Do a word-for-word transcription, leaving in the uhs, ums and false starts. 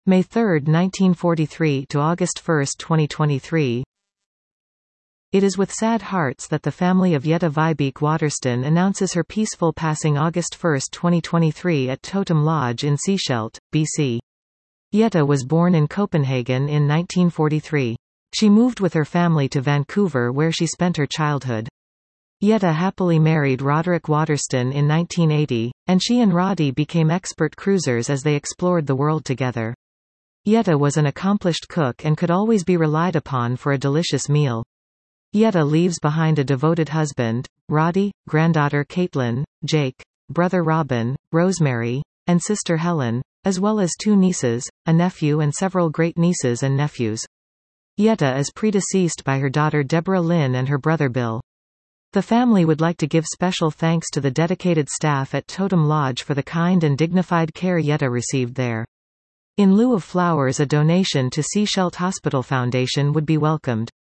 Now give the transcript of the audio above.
May third, nineteen forty-three to August first, twenty twenty-three. It is with sad hearts that the family of Jette Vibeke Waterston announces her peaceful passing August first, twenty twenty-three at Totem Lodge in Seeshelt, B C. Jette was born in Copenhagen in nineteen forty-three. She moved with her family to Vancouver where she spent her childhood. Jette happily married Roderick Waterston in nineteen eighty, and she and Roddy became expert cruisers as they explored the world together. Jette was an accomplished cook and could always be relied upon for a delicious meal. Jette leaves behind a devoted husband, Roddy, granddaughter Caitlin, Jake, brother Robin, Rosemary, and sister Helen, as well as two nieces, a nephew and several great-nieces and nephews. Jette is predeceased by her daughter Deborah Lynn and her brother Bill. The family would like to give special thanks to the dedicated staff at Totem Lodge for the kind and dignified care Jette received there. In lieu of flowers, a donation to Seeshelt Hospital Foundation would be welcomed.